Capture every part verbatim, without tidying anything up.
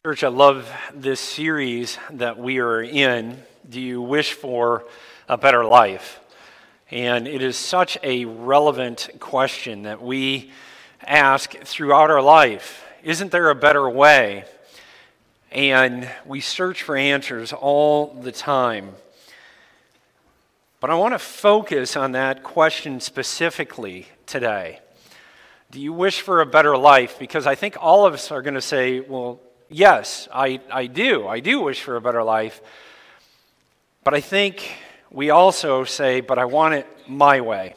Church, I love this series that we are in. Do you wish for a better life? And it is such a relevant question that we ask throughout our life. Isn't there a better way? And we search for answers all the time. But I want to focus on that question specifically today. Do you wish for a better life? Because I think all of us are going to say, well, yes, I, I do. I do wish for a better life. But I think we also say, but I want it my way.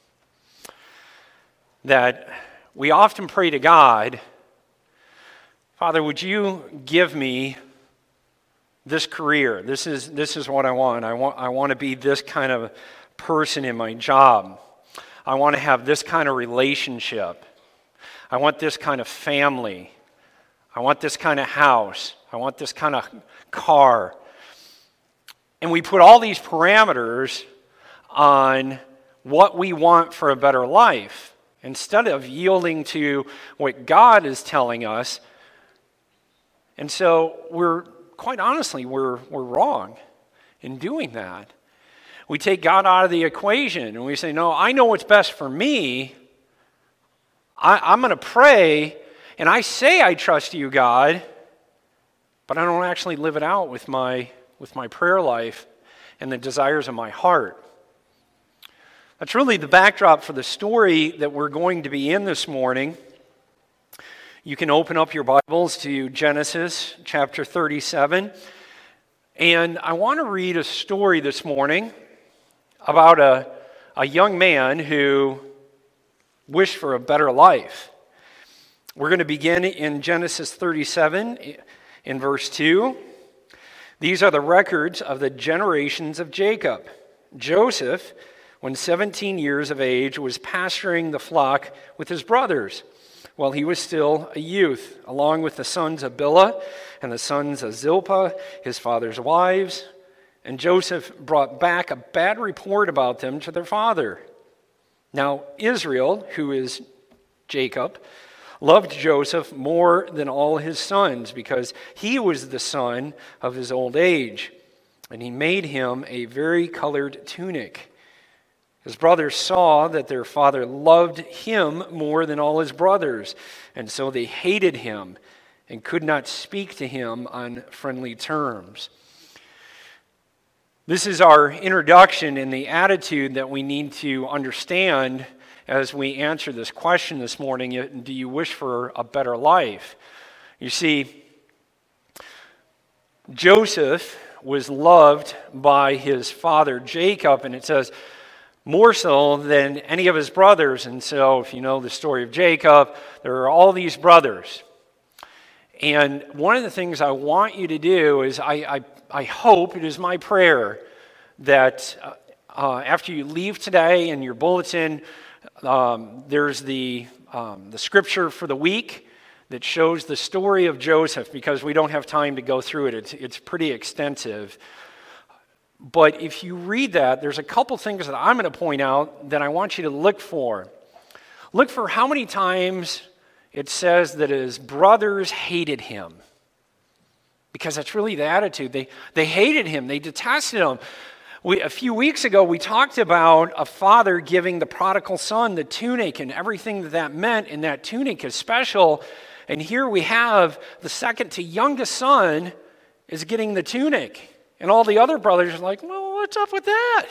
That we often pray to God, Father, would you give me this career? This is this is what I want. I want I want to be this kind of person in my job. I want to have this kind of relationship. I want this kind of family. I want this kind of house. I want this kind of car. And we put all these parameters on what we want for a better life instead of yielding to what God is telling us. And so we're, quite honestly, we're, we're wrong in doing that. We take God out of the equation and we say, no, I know what's best for me. I, I'm going to pray. And I say I trust you, God, but I don't actually live it out with my with my prayer life and the desires of my heart. That's really the backdrop for the story that we're going to be in this morning. You can open up your Bibles to Genesis chapter thirty-seven. And I want to read a story this morning about a, a young man who wished for a better life. We're going to begin in Genesis thirty-seven in verse two. These are the records of the generations of Jacob. Joseph, when seventeen years of age, was pasturing the flock with his brothers while he was still a youth, along with the sons of Bilhah and the sons of Zilpah, his father's wives. And Joseph brought back a bad report about them to their father. Now Israel, who is Jacob, loved Joseph more than all his sons because he was the son of his old age, and he made him a vari-colored tunic. His brothers saw that their father loved him more than all his brothers, and so they hated him and could not speak to him on friendly terms. This is our introduction and the attitude that we need to understand as we answer this question this morning. Do you wish for a better life? You see, Joseph was loved by his father Jacob, and it says more so than any of his brothers. And so if you know the story of Jacob, there are all these brothers. And one of the things I want you to do is I, I, I hope, it is my prayer, that uh, uh, after you leave today in your bulletin, Um, there's the um, the scripture for the week that shows the story of Joseph, because we don't have time to go through it. It's, it's pretty extensive. But if you read that, there's a couple things that I'm going to point out that I want you to look for. Look for how many times it says that his brothers hated him. Because that's really the attitude. They, they hated him. They detested him. We, a few weeks ago, we talked about a father giving the prodigal son the tunic and everything that that meant, and that tunic is special. And here we have the second to youngest son is getting the tunic. And all the other brothers are like, well, what's up with that?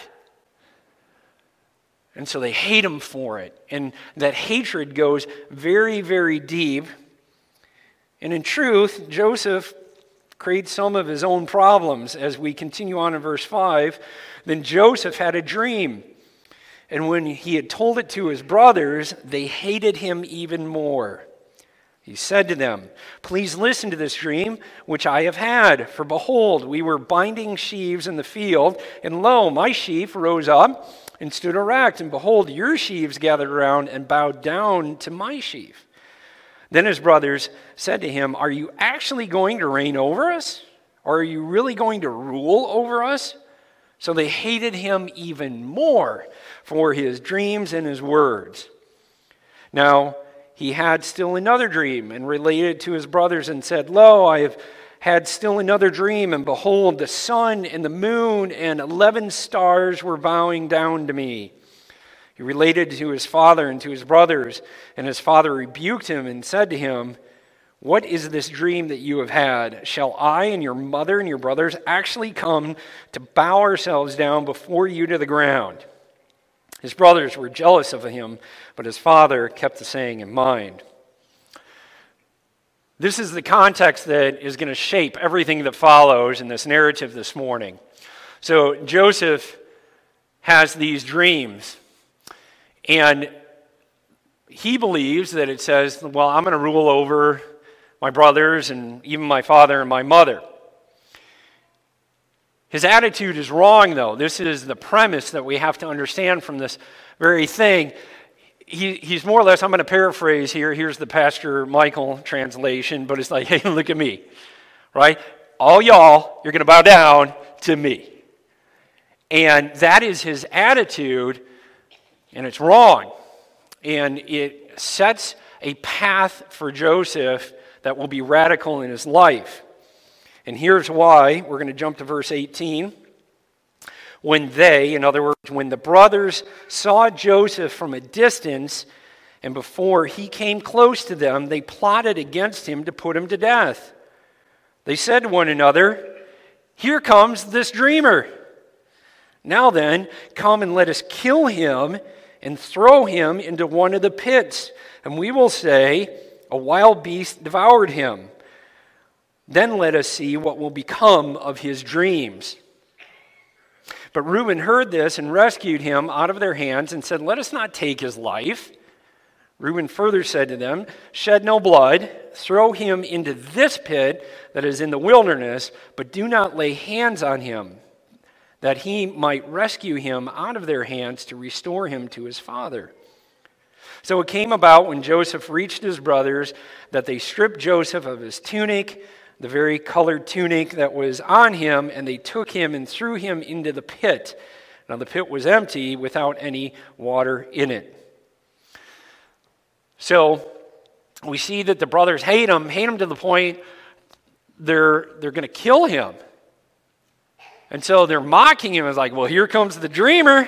And so they hate him for it. And that hatred goes very, very deep. And in truth, Joseph create some of his own problems. As we continue on in verse five, then Joseph had a dream, and when he had told it to his brothers, they hated him even more. He said to them, please listen to this dream which I have had. For behold, we were binding sheaves in the field, and lo, my sheaf rose up and stood erect, and behold, your sheaves gathered around and bowed down to my sheaf. Then his brothers said to him, are you actually going to reign over us? Or are you really going to rule over us? So they hated him even more for his dreams and his words. Now, he had still another dream and related it to his brothers and said, Lo, I have had still another dream, and behold, the sun and the moon and eleven stars were bowing down to me. He related to his father and to his brothers, and his father rebuked him and said to him, What is this dream that you have had? Shall I and your mother and your brothers actually come to bow ourselves down before you to the ground? His brothers were jealous of him, but his father kept the saying in mind. This is the context that is going to shape everything that follows in this narrative this morning. So Joseph has these dreams, and he believes that it says, well, I'm going to rule over my brothers and even my father and my mother. His attitude is wrong, though. This is the premise that we have to understand from this very thing. He, he's more or less, I'm going to paraphrase here, here's the Pastor Michael translation, but it's like, hey, look at me, right? All y'all, you're going to bow down to me. And that is his attitude, and it's wrong. And it sets a path for Joseph that will be radical in his life. And here's why. We're going to jump to verse eighteen. When they, in other words, when the brothers saw Joseph from a distance, and before he came close to them, they plotted against him to put him to death. They said to one another, Here comes this dreamer. Now then, come and let us kill him and throw him into one of the pits, and we will say, A wild beast devoured him. Then let us see what will become of his dreams. But Reuben heard this and rescued him out of their hands and said, Let us not take his life. Reuben further said to them, Shed no blood, throw him into this pit that is in the wilderness, but do not lay hands on him, that he might rescue him out of their hands to restore him to his father. So it came about when Joseph reached his brothers that they stripped Joseph of his tunic, the very colored tunic that was on him, and they took him and threw him into the pit. Now the pit was empty without any water in it. So we see that the brothers hate him, hate him to the point they're, they're going to kill him. And so they're mocking him. It's like, well, here comes the dreamer.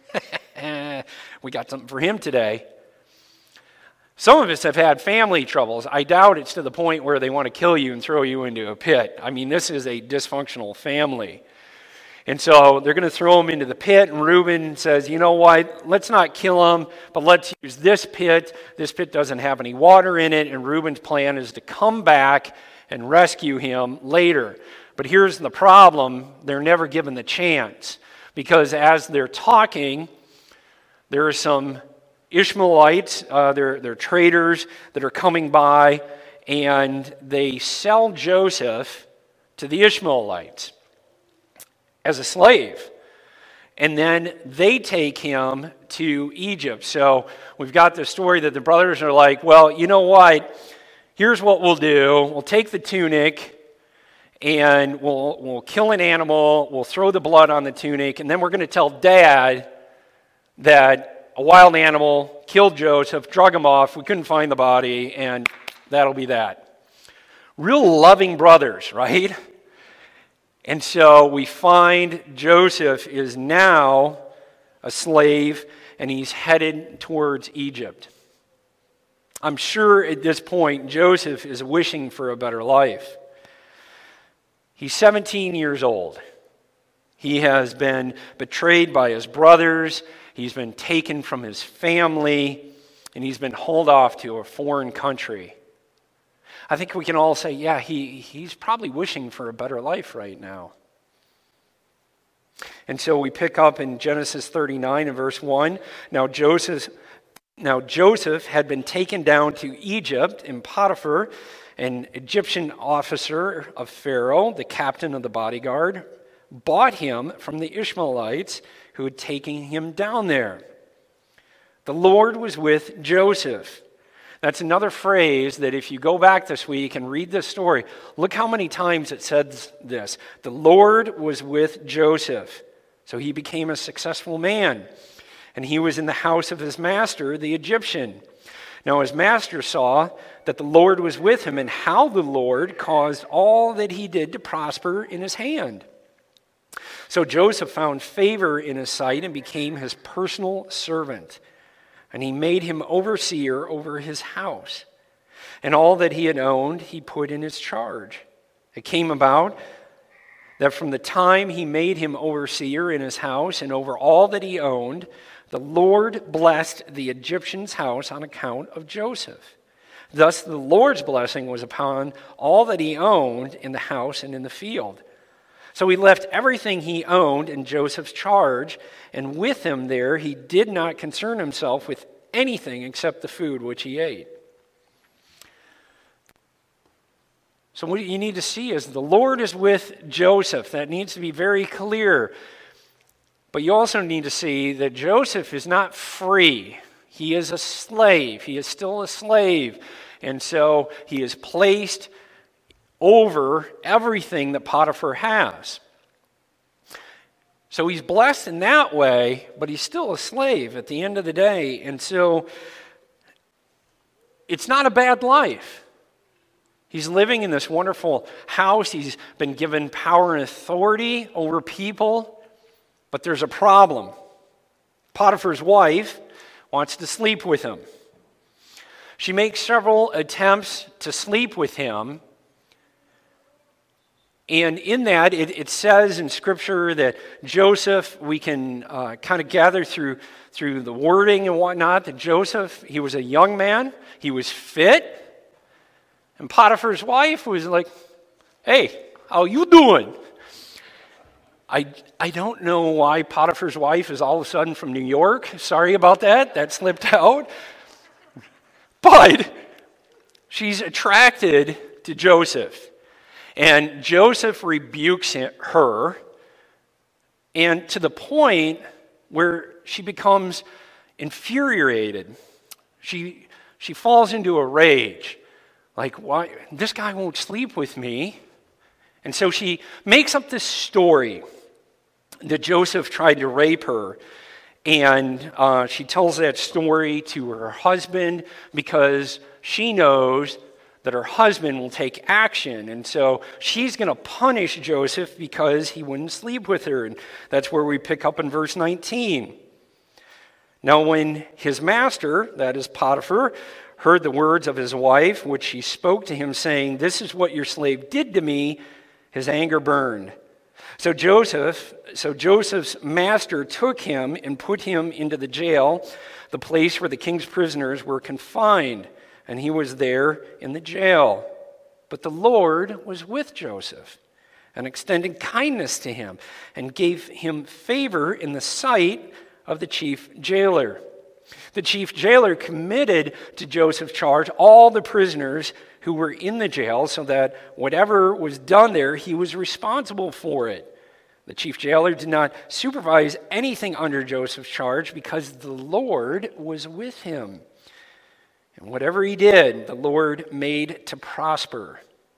We got something for him today. Some of us have had family troubles. I doubt it's to the point where they want to kill you and throw you into a pit. I mean, this is a dysfunctional family. And so they're going to throw him into the pit, and Reuben says, you know what, let's not kill him, but let's use this pit. This pit doesn't have any water in it, and Reuben's plan is to come back and rescue him later. But here's the problem. They're never given the chance, because as they're talking, there are some Ishmaelites, uh, they're, they're traders that are coming by, and they sell Joseph to the Ishmaelites as a slave. And then they take him to Egypt. So we've got the story that the brothers are like, well, you know what? Here's what we'll do. We'll take the tunic, and we'll, we'll kill an animal. We'll throw the blood on the tunic, and then we're going to tell Dad that a wild animal killed Joseph, drug him off, we couldn't find the body, and that'll be that. Real loving brothers, right? And so we find Joseph is now a slave, and he's headed towards Egypt. I'm sure at this point, Joseph is wishing for a better life. He's seventeen years old. He has been betrayed by his brothers. He's been taken from his family, and he's been hauled off to a foreign country. I think we can all say, yeah, he, he's probably wishing for a better life right now. And so we pick up in Genesis thirty-nine and verse one. Now Joseph, now Joseph had been taken down to Egypt, and Potiphar, an Egyptian officer of Pharaoh, the captain of the bodyguard, bought him from the Ishmaelites who had taken him down there. The Lord was with Joseph. That's another phrase that if you go back this week and read this story, look how many times it says this. The Lord was with Joseph. So he became a successful man. And he was in the house of his master, the Egyptian. Now his master saw that the Lord was with him, and how the Lord caused all that he did to prosper in his hand. So Joseph found favor in his sight and became his personal servant. And he made him overseer over his house. And all that he had owned, he put in his charge. It came about that from the time he made him overseer in his house and over all that he owned, the Lord blessed the Egyptian's house on account of Joseph. Thus the Lord's blessing was upon all that he owned in the house and in the field. So he left everything he owned in Joseph's charge, and with him there he did not concern himself with anything except the food which he ate. So what you need to see is the Lord is with Joseph. That needs to be very clear. But you also need to see that Joseph is not free. He is a slave. He is still a slave. And so he is placed over everything that Potiphar has. So he's blessed in that way, but he's still a slave at the end of the day. And so it's not a bad life. He's living in this wonderful house. He's been given power and authority over people. But there's a problem. Potiphar's wife wants to sleep with him. She makes several attempts to sleep with him. And in that, it, it says in Scripture that Joseph, we can uh, kind of gather through, through the wording and whatnot, that Joseph, he was a young man. He was fit. And Potiphar's wife was like, hey, how you doing? I, I don't know why Potiphar's wife is all of a sudden from New York. Sorry about that. That slipped out. But she's attracted to Joseph. And Joseph rebukes her, and to the point where she becomes infuriated. She, she falls into a rage. Like, why? This guy won't sleep with me. And so she makes up this story that Joseph tried to rape her. And uh, she tells that story to her husband because she knows that her husband will take action. And so she's going to punish Joseph because he wouldn't sleep with her. And that's where we pick up in verse nineteen. Now when his master, that is Potiphar, heard the words of his wife, which she spoke to him, saying, "This is what your slave did to me," his anger burned. So Joseph, so Joseph's master took him and put him into the jail, the place where the king's prisoners were confined, and he was there in the jail. But the Lord was with Joseph and extended kindness to him and gave him favor in the sight of the chief jailer. The chief jailer committed to Joseph's charge all the prisoners who were in the jail, so that whatever was done there, he was responsible for it. The chief jailer did not supervise anything under Joseph's charge because the Lord was with him. And whatever he did, the Lord made to prosper.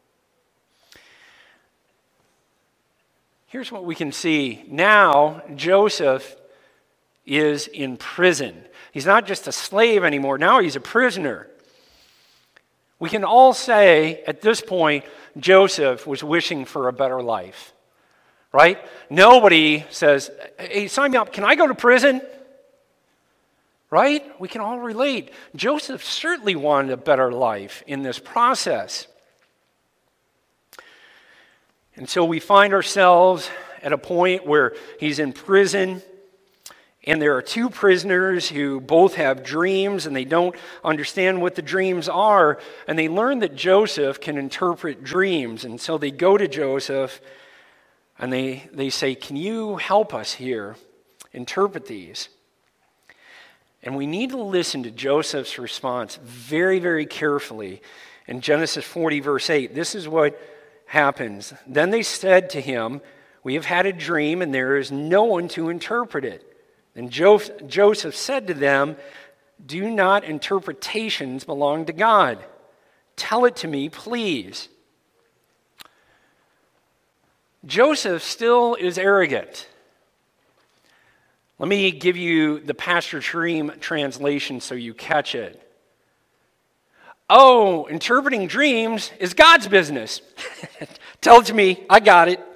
Here's what we can see. Now, Joseph is in prison. He's not just a slave anymore. Now he's a prisoner. We can all say at this point, Joseph was wishing for a better life, right? Nobody says, hey, sign me up. Can I go to prison? Right? We can all relate. Joseph certainly wanted a better life in this process. And so we find ourselves at a point where he's in prison. And there are two prisoners who both have dreams, and they don't understand what the dreams are. And they learn that Joseph can interpret dreams. And so they go to Joseph, and they, they say, can you help us here interpret these? And we need to listen to Joseph's response very, very carefully. In Genesis forty, verse eight, this is what happens. Then they said to him, we have had a dream, and there is no one to interpret it. And Joseph said to them, do not interpretations belong to God? Tell it to me, please. Joseph still is arrogant. Let me give you the Pastor Dream translation so you catch it. oh, interpreting dreams is God's business. Tell it to me, I got it.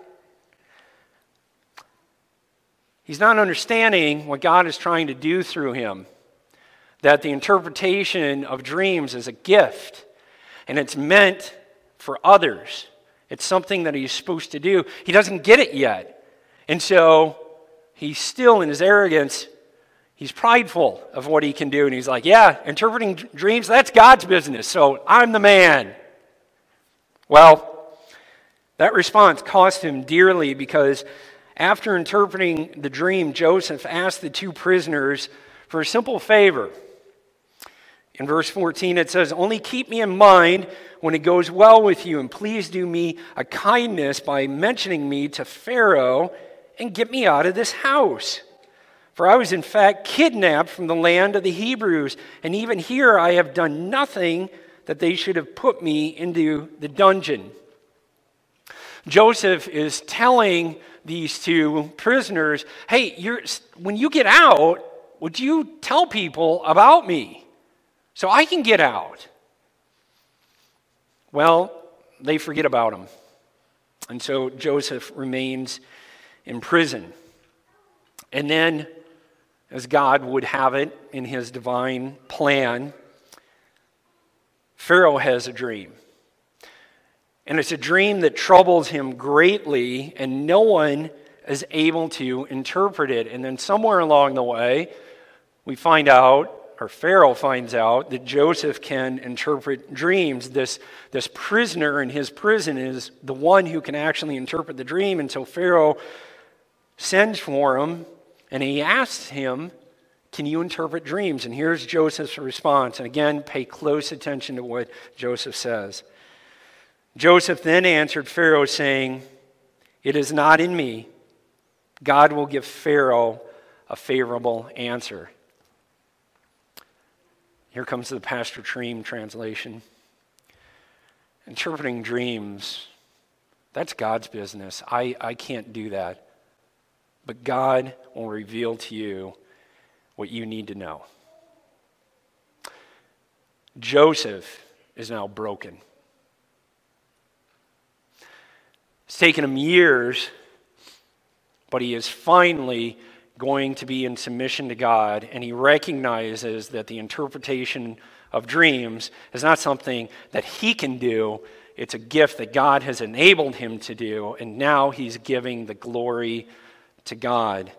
He's not understanding what God is trying to do through him. That the interpretation of dreams is a gift, and it's meant for others. It's something that he's supposed to do. He doesn't get it yet. And so he's still in his arrogance. He's prideful of what he can do. And he's like, yeah, interpreting d- dreams, that's God's business. So I'm the man. Well, that response cost him dearly, because after interpreting the dream, Joseph asked the two prisoners for a simple favor. In verse fourteen, it says, only keep me in mind when it goes well with you, and please do me a kindness by mentioning me to Pharaoh and get me out of this house. For I was in fact kidnapped from the land of the Hebrews, and even here I have done nothing that they should have put me into the dungeon. Joseph is telling these two prisoners, hey, you're, when you get out, would you tell people about me so I can get out? Well, they forget about him. And so Joseph remains in prison. And then, as God would have it in his divine plan, Pharaoh has a dream. And it's a dream that troubles him greatly, and no one is able to interpret it. And then somewhere along the way, we find out, or Pharaoh finds out, that Joseph can interpret dreams. This, this prisoner in his prison is the one who can actually interpret the dream. And so Pharaoh sends for him, and he asks him, can you interpret dreams? And here's Joseph's response. And again, pay close attention to what Joseph says. Joseph then answered Pharaoh, saying, it is not in me. God will give Pharaoh a favorable answer. Here comes the Pastor Treem translation. Interpreting dreams, that's God's business. I, I can't do that. But God will reveal to you what you need to know. Joseph is now broken. It's taken him years, but he is finally going to be in submission to God, and he recognizes that the interpretation of dreams is not something that he can do. It's a gift that God has enabled him to do, and now he's giving the glory to God.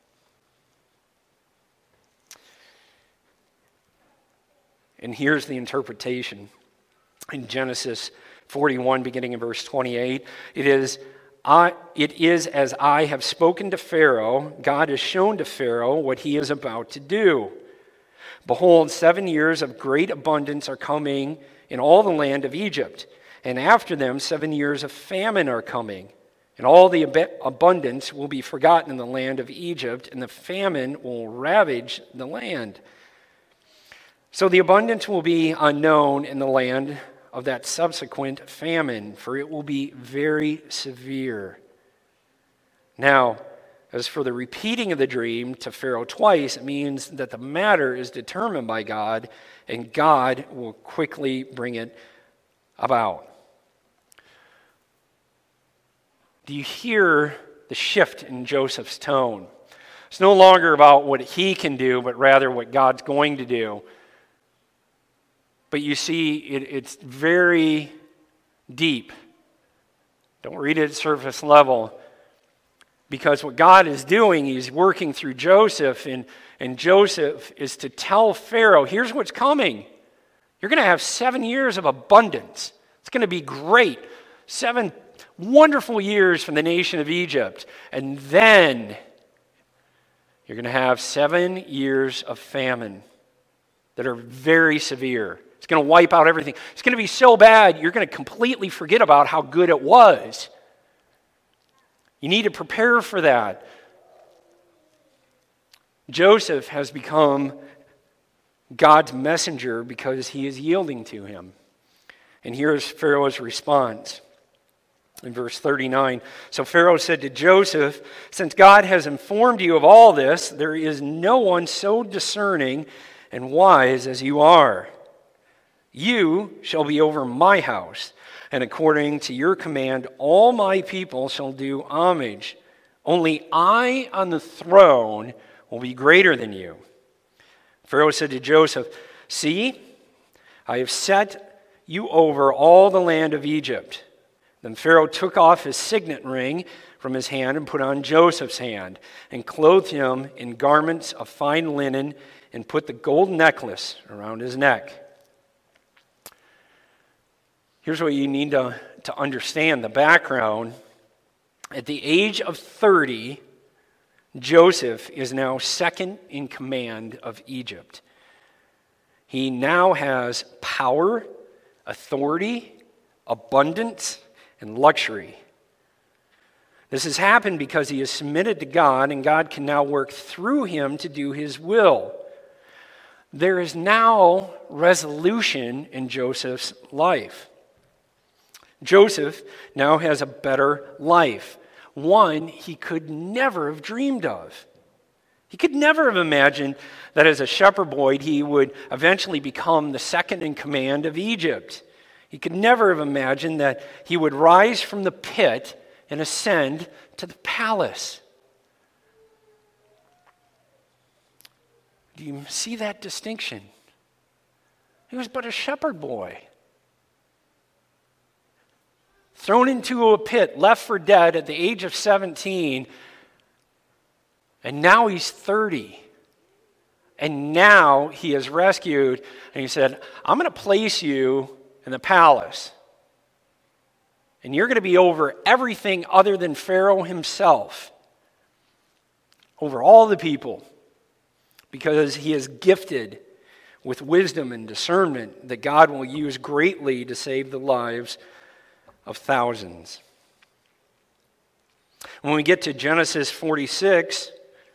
And here's the interpretation. In Genesis forty-one, beginning in verse twenty-eight, it is I, it is as I have spoken to Pharaoh, God has shown to Pharaoh what he is about to do. Behold, seven years of great abundance are coming in all the land of Egypt, and after them seven years of famine are coming, and all the ab- abundance will be forgotten in the land of Egypt, and the famine will ravage the land. So the abundance will be unknown in the land of that subsequent famine, for it will be very severe. Now, as for the repeating of the dream to Pharaoh twice, it means that the matter is determined by God, and God will quickly bring it about. Do you hear the shift in Joseph's tone? It's no longer about what he can do, but rather what God's going to do. But you see, it, it's very deep. Don't read it at surface level. Because what God is doing, he's working through Joseph, and, and Joseph is to tell Pharaoh, here's what's coming. You're going to have seven years of abundance. It's going to be great. Seven wonderful years from the nation of Egypt. And then you're going to have seven years of famine that are very severe. It's going to wipe out everything. It's going to be so bad, you're going to completely forget about how good it was. You need to prepare for that. Joseph has become God's messenger because he is yielding to him. And here's Pharaoh's response in verse thirty-nine. So Pharaoh said to Joseph, since God has informed you of all this, there is no one so discerning and wise as you are. You shall be over my house, and according to your command, all my people shall do homage. Only I on the throne will be greater than you." Pharaoh said to Joseph, "See, I have set you over all the land of Egypt." Then Pharaoh took off his signet ring from his hand and put on Joseph's hand, and clothed him in garments of fine linen, and put the gold necklace around his neck. Here's what you need to, to understand, the background. At the age of thirty, Joseph is now second in command of Egypt. He now has power, authority, abundance, and luxury. This has happened because he has submitted to God, and God can now work through him to do his will. There is now resolution in Joseph's life. Joseph now has a better life, one he could never have dreamed of. He could never have imagined that as a shepherd boy he would eventually become the second in command of Egypt. He could never have imagined that he would rise from the pit and ascend to the palace. Do you see that distinction? He was but a shepherd boy, thrown into a pit, left for dead at the age of seventeen, and now he's thirty. And now he is rescued, and he said, "I'm going to place you in the palace, and you're going to be over everything other than Pharaoh himself, over all the people, because he is gifted with wisdom and discernment that God will use greatly to save the lives of thousands." When we get to Genesis forty-six,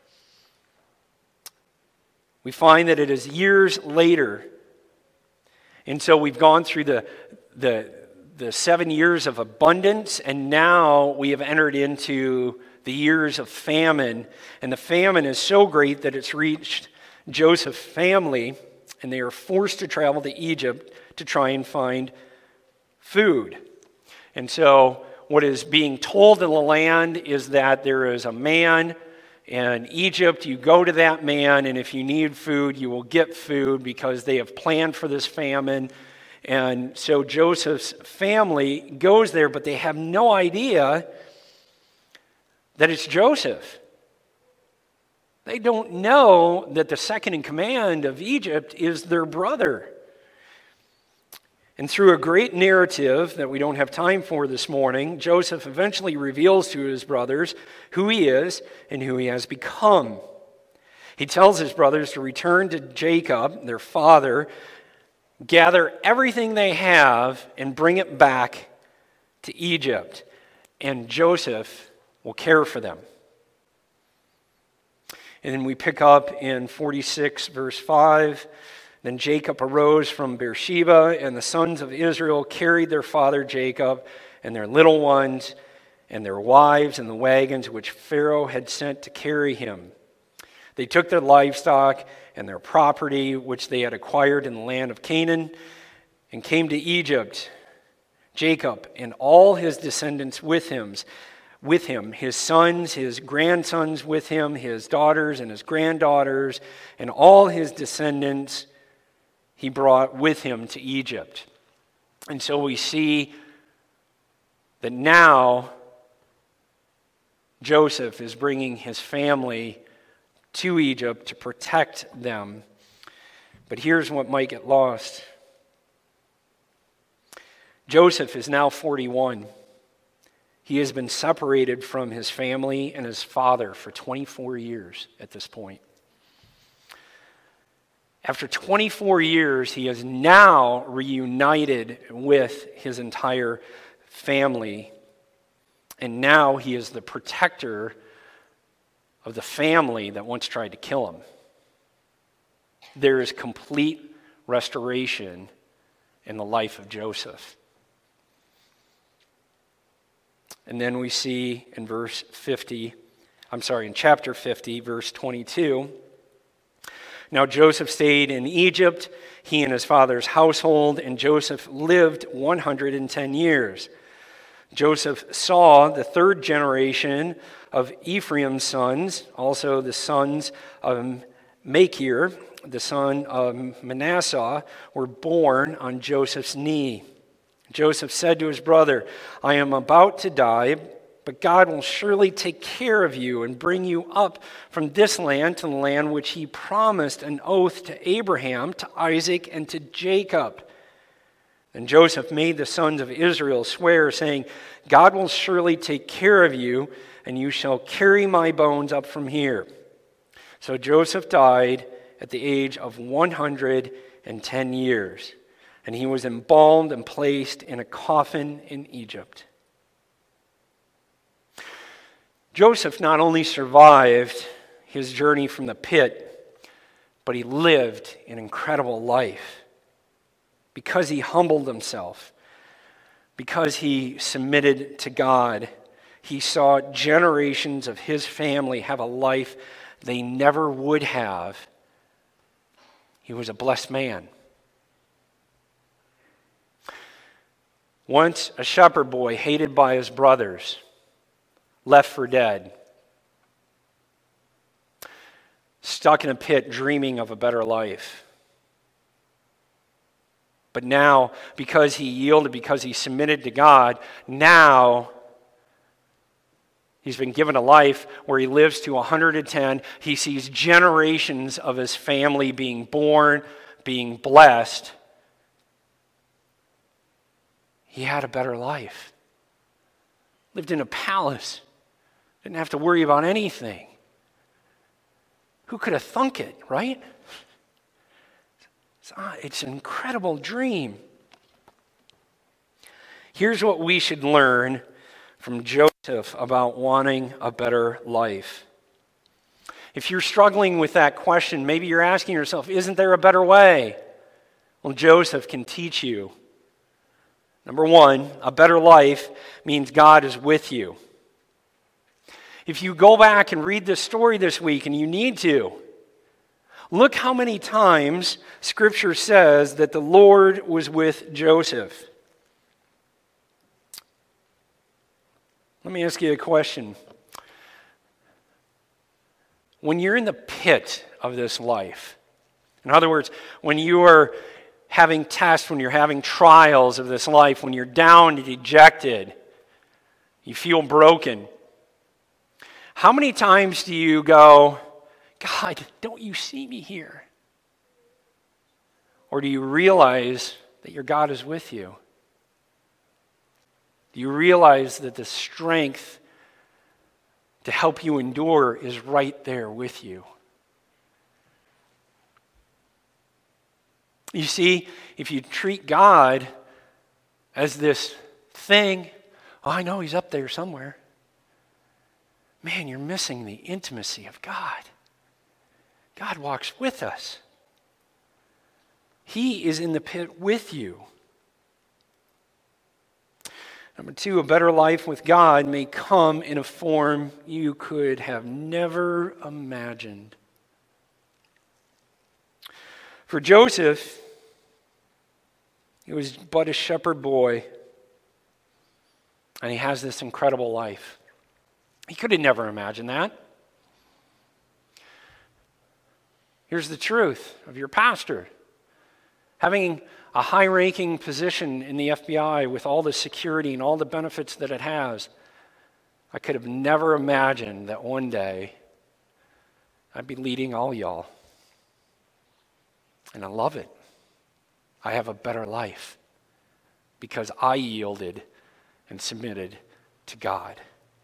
we find that it is years later. And so we've gone through the, the, the seven years of abundance, and now we have entered into the years of famine. And the famine is so great that it's reached Joseph's family, and they are forced to travel to Egypt to try and find food. And so what is being told in the land is that there is a man in Egypt. You go to that man, and if you need food, you will get food because they have planned for this famine. And so Joseph's family goes there, but they have no idea that it's Joseph. They don't know that the second in command of Egypt is their brother. And through a great narrative that we don't have time for this morning, Joseph eventually reveals to his brothers who he is and who he has become. He tells his brothers to return to Jacob, their father, gather everything they have and bring it back to Egypt, and Joseph will care for them. And then we pick up in forty-six, verse five. Then Jacob arose from Beersheba, and the sons of Israel carried their father Jacob and their little ones and their wives in the wagons which Pharaoh had sent to carry him. They took their livestock and their property which they had acquired in the land of Canaan and came to Egypt. Jacob and all his descendants with him, with him, his sons, his grandsons with him, his daughters and his granddaughters, and all his descendants he brought with him to Egypt. And so we see that now Joseph is bringing his family to Egypt to protect them. But here's what might get lost. Joseph is now forty-one. He has been separated from his family and his father for twenty-four years at this point. After twenty-four years, he is now reunited with his entire family. And now he is the protector of the family that once tried to kill him. There is complete restoration in the life of Joseph. And then we see in verse fifty, I'm sorry, in chapter fifty, verse twenty-two, Now Joseph stayed in Egypt, he and his father's household, and Joseph lived one hundred ten years. Joseph saw the third generation of Ephraim's sons, also the sons of Machir, the son of Manasseh, were born on Joseph's knee. Joseph said to his brother, I am about to die, but God will surely take care of you and bring you up from this land to the land which he promised an oath to Abraham, to Isaac, and to Jacob. And Joseph made the sons of Israel swear, saying, God will surely take care of you, and you shall carry my bones up from here. So Joseph died at the age of one hundred ten years, and he was embalmed and placed in a coffin in Egypt. Joseph not only survived his journey from the pit, but he lived an incredible life. Because he humbled himself, because he submitted to God, he saw generations of his family have a life they never would have. He was a blessed man. Once a shepherd boy, hated by his brothers, left for dead, stuck in a pit dreaming of a better life. But now, because he yielded, because he submitted to God, now he's been given a life where he lives to one hundred ten. He sees generations of his family being born, being blessed. He had a better life. Lived in a palace. Didn't have to worry about anything. Who could have thunk it, right? It's an incredible dream. Here's what we should learn from Joseph about wanting a better life. If you're struggling with that question, maybe you're asking yourself, isn't there a better way? Well, Joseph can teach you. Number one, a better life means God is with you. If you go back and read this story this week, and you need to, look how many times Scripture says that the Lord was with Joseph. Let me ask you a question. When you're in the pit of this life, in other words, when you are having tests, when you're having trials of this life, when you're down and dejected, you feel broken, how many times do you go, God, don't you see me here? Or do you realize that your God is with you? Do you realize that the strength to help you endure is right there with you? You see, if you treat God as this thing, oh, I know he's up there somewhere. Man, you're missing the intimacy of God. God walks with us. He is in the pit with you. Number two, a better life with God may come in a form you could have never imagined. For Joseph, he was but a shepherd boy, and he has this incredible life. He could have never imagined that. Here's the truth of your pastor. Having a high-ranking position in the F B I with all the security and all the benefits that it has, I could have never imagined that one day I'd be leading all y'all. And I love it. I have a better life because I yielded and submitted to God.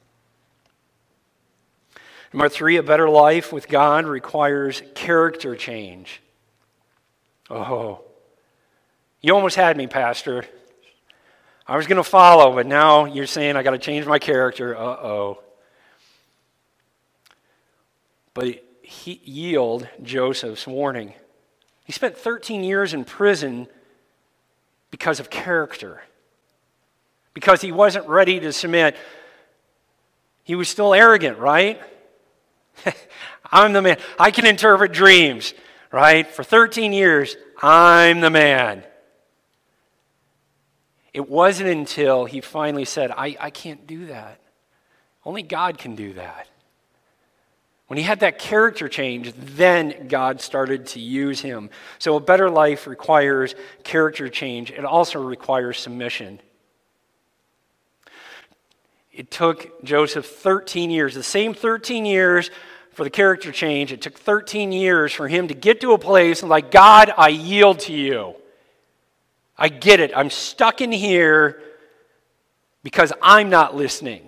Number three, a better life with God requires character change. Oh, you almost had me, Pastor. I was going to follow, but now you're saying I got to change my character. Uh-oh. But he yield Joseph's warning. He spent thirteen years in prison because of character. Because he wasn't ready to submit. He was still arrogant, right? I'm the man. I can interpret dreams, right? For thirteen years, I'm the man. It wasn't until he finally said, I, I can't do that. Only God can do that. When he had that character change, then God started to use him. So a better life requires character change. It also requires submission. It took Joseph thirteen years, the same thirteen years for the character change. It took thirteen years for him to get to a place like, God, I yield to you. I get it. I'm stuck in here because I'm not listening.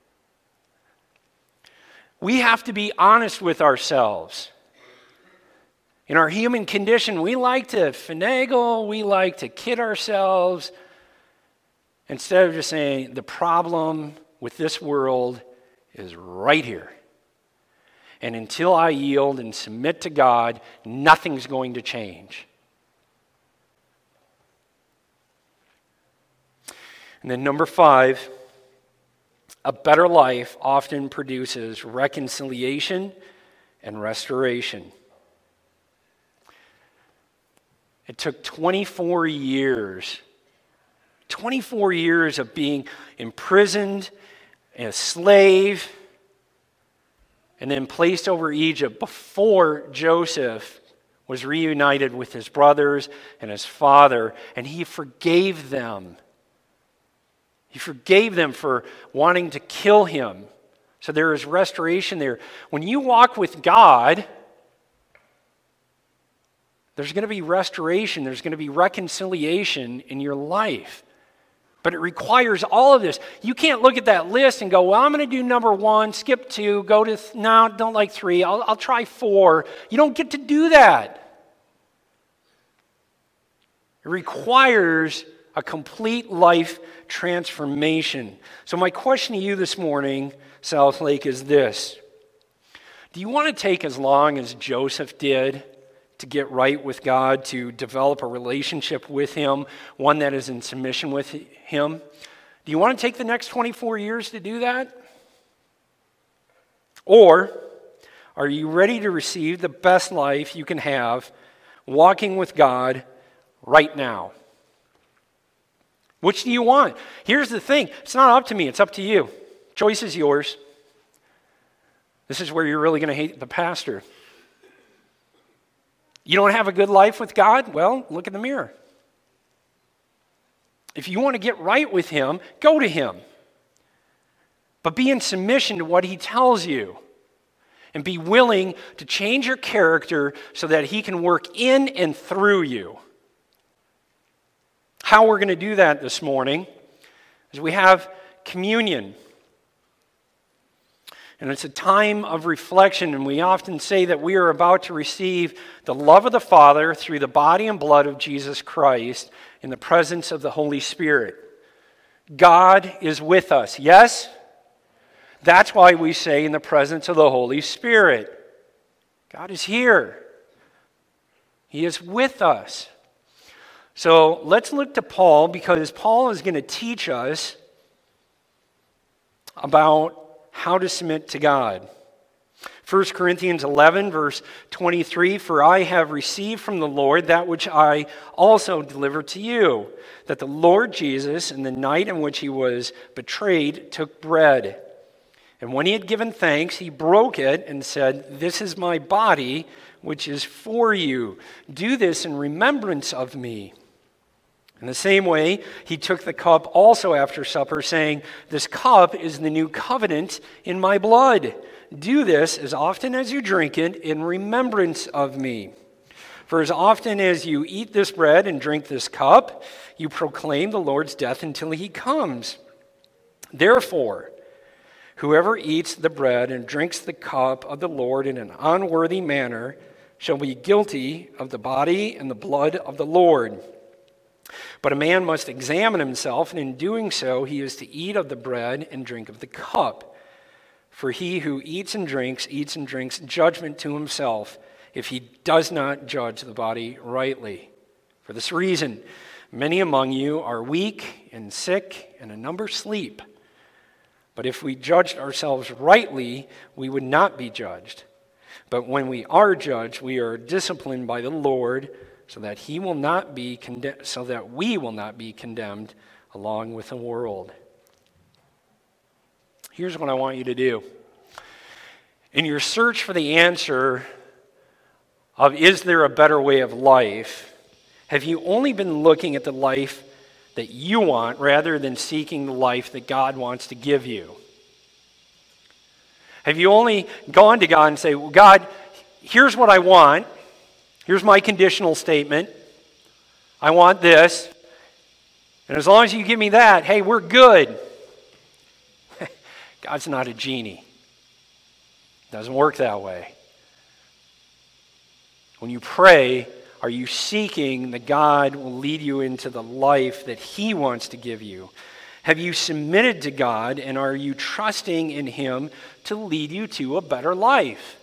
We have to be honest with ourselves. In our human condition, we like to finagle, we like to kid ourselves, instead of just saying, the problem with this world is right here. And until I yield and submit to God, nothing's going to change. And then number five, a better life often produces reconciliation and restoration. It took twenty-four years, twenty-four years of being imprisoned, a slave, and then placed over Egypt before Joseph was reunited with his brothers and his father, and he forgave them. He forgave them for wanting to kill him. So there is restoration there. When you walk with God, there's going to be restoration. There's going to be reconciliation in your life. But it requires all of this. You can't look at that list and go, well, I'm going to do number one, skip two, go to, th- no, don't like three, I'll, I'll try four. You don't get to do that. It requires a complete life transformation. So my question to you this morning, South Lake, is this. Do you want to take as long as Joseph did to get right with God, to develop a relationship with him, one that is in submission with him? Do you want to take the next twenty-four years to do that? Or are you ready to receive the best life you can have walking with God right now? Which do you want? Here's the thing. It's not up to me. It's up to you. Choice is yours. This is where you're really going to hate the pastor. You don't have a good life with God? Well, look in the mirror. If you want to get right with him, go to him. But be in submission to what he tells you. And be willing to change your character so that he can work in and through you. How we're going to do that this morning is we have communion. And it's a time of reflection, and we often say that we are about to receive the love of the Father through the body and blood of Jesus Christ in the presence of the Holy Spirit. God is with us, yes? That's why we say in the presence of the Holy Spirit. God is here. He is with us. So let's look to Paul, because Paul is going to teach us about how to submit to God. First Corinthians eleven, verse twenty-three, for I have received from the Lord that which I also delivered to you, that the Lord Jesus, in the night in which he was betrayed, took bread. And when he had given thanks, he broke it and said, this is my body, which is for you. Do this in remembrance of me. In the same way, he took the cup also after supper, saying, this cup is the new covenant in my blood. Do this as often as you drink it in remembrance of me. For as often as you eat this bread and drink this cup, you proclaim the Lord's death until he comes. Therefore, whoever eats the bread and drinks the cup of the Lord in an unworthy manner shall be guilty of the body and the blood of the Lord. But a man must examine himself, and in doing so he is to eat of the bread and drink of the cup. For he who eats and drinks, eats and drinks judgment to himself, if he does not judge the body rightly. For this reason, many among you are weak and sick, and a number sleep. But if we judged ourselves rightly, we would not be judged. But when we are judged, we are disciplined by the Lord so that he will not be condemned, so that we will not be condemned along with the world. Here's what I want you to do. In your search for the answer of is there a better way of life, have you only been looking at the life that you want rather than seeking the life that God wants to give you? Have you only gone to God and say, well, God, here's what I want. Here's my conditional statement. I want this. And as long as you give me that, hey, we're good. God's not a genie. It doesn't work that way. When you pray, are you seeking that God will lead you into the life that he wants to give you? Have you submitted to God, and are you trusting in him to lead you to a better life?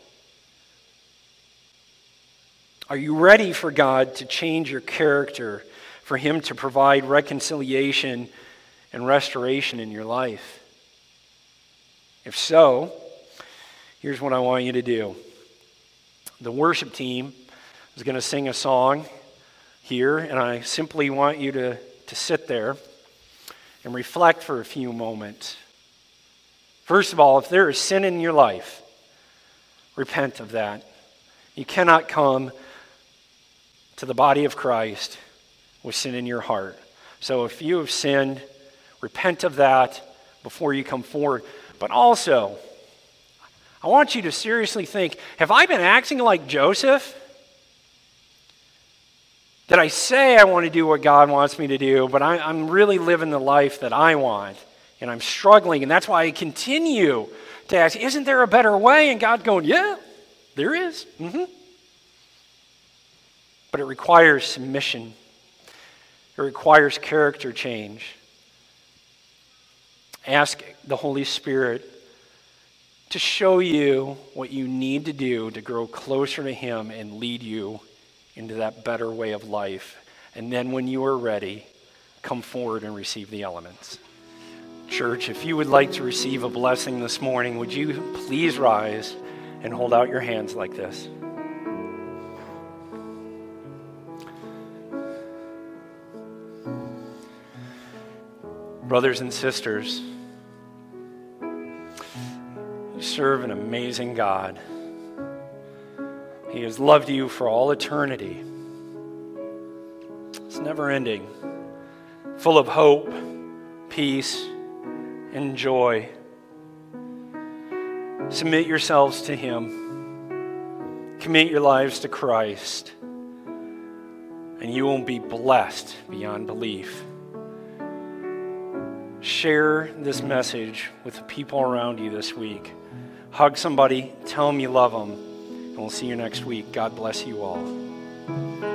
Are you ready for God to change your character, for him to provide reconciliation and restoration in your life? If so, here's what I want you to do. The worship team is going to sing a song here, and I simply want you to, to sit there and reflect for a few moments. First of all, if there is sin in your life, repent of that. You cannot come to the body of Christ with sin in your heart. So if you have sinned, repent of that before you come forward. But also, I want you to seriously think, have I been acting like Joseph? Did I say I want to do what God wants me to do, but I, I'm really living the life that I want, and I'm struggling, and that's why I continue to ask, isn't there a better way? And God's going, yeah, there is. Mm-hmm. But it requires submission. It requires character change. Ask the Holy Spirit to show you what you need to do to grow closer to him and lead you into that better way of life. And then when you are ready, come forward and receive the elements. Church, if you would like to receive a blessing this morning, would you please rise and hold out your hands like this? Brothers and sisters, you serve an amazing God. He has loved you for all eternity. It's never ending, full of hope, peace, and joy. Submit yourselves to him. Commit your lives to Christ, and you will be blessed beyond belief. Share this message with the people around you this week. Hug somebody, tell them you love them, and we'll see you next week. God bless you all.